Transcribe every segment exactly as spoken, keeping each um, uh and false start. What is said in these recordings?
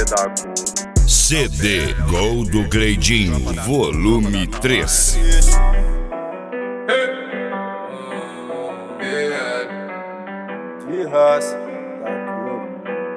da cor. C D Gol do Gleidinho, volume três. De raça da cor.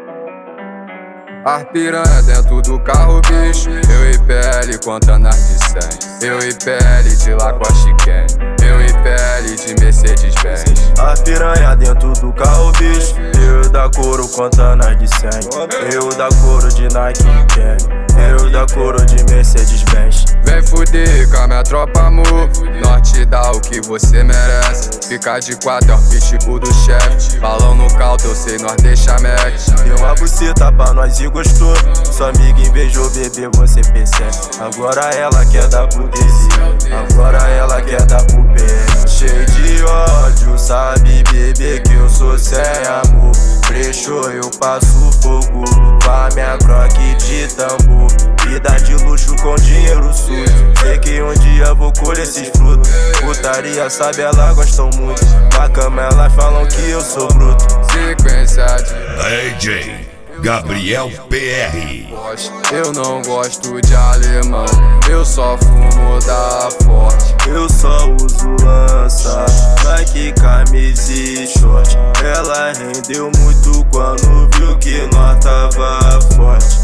As piranha dentro do carro, bicho. Eu e P L contando as de cem. Eu e P L de lá com a Chiquene. Eu e P L de Mercedes-Benz. A piranha dentro do carro, bicho. Eu da couro contando as de cem. Eu da couro de Nike Ken. Eu da couro de Mercedes-Benz. Vem fuder com a minha tropa, amor. Nós te dá o que você merece. Ficar de quatro é o pitbull do chefe. Balão no caldo, eu sei, nós deixa Mac. Deu uma buceta pra nós e gostou. Sua amiga invejou, bebê, você percebe. Agora ela quer dar pro Desi. Agora ela quer dar pro P M. Cheio de ódio, sabe, bebê, que eu sou sem amor. Brechou, eu passo fogo com a minha croque de tambor. Vida de luxo com dinheiro sujo. Sei que um dia vou colher esses frutos. Putaria, sabe, elas gostam muito. Na cama elas falam que eu sou bruto. Sequência de D J Gabriel P R. eu não gosto de alemão. Eu só fumo da forte. Eu só uso lança, Nike, camisa e short. Ela rendeu muito quando viu que nós tava forte.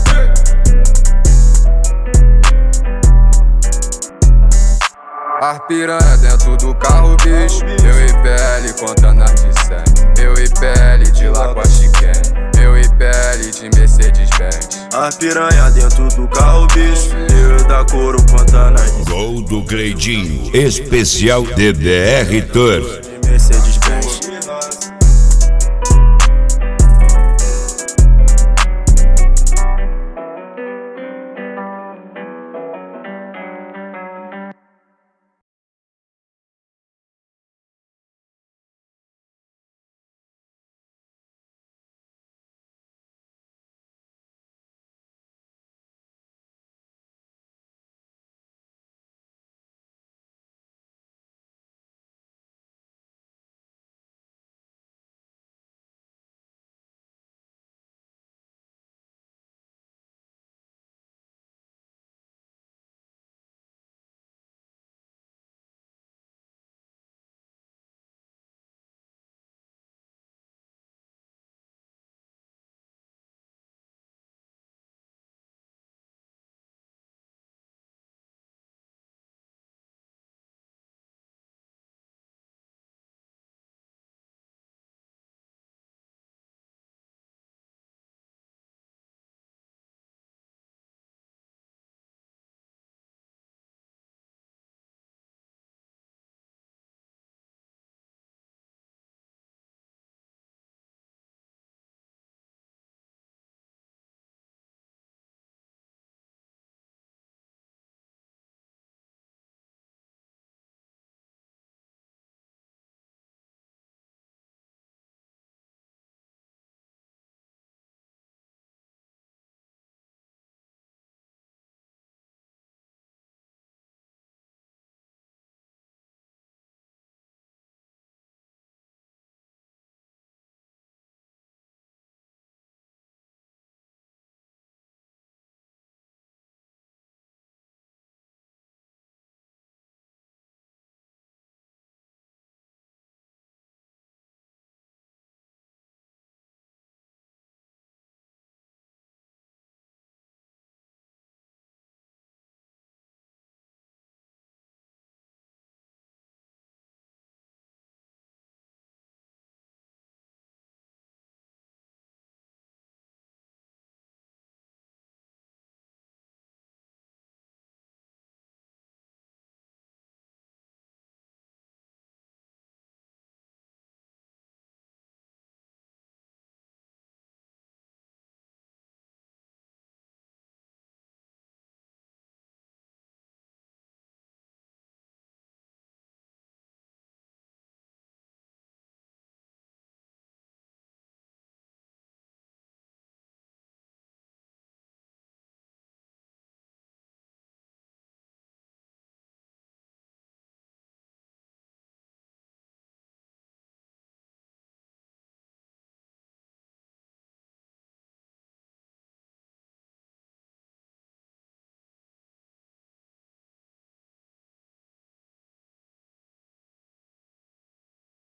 As piranha dentro do carro, bicho. Eu e P L contando as de cem. Eu e P L de lá com a Chiquene. Eu e P L de Mercedes-Benz. A piranha dentro do carro, bicho. Eu da couro contando as de Gol do Gleidinho, especial D D R Tour. Mercedes-Benz.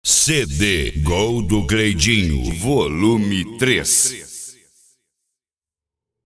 C D Gol do Cleidinho, volume três.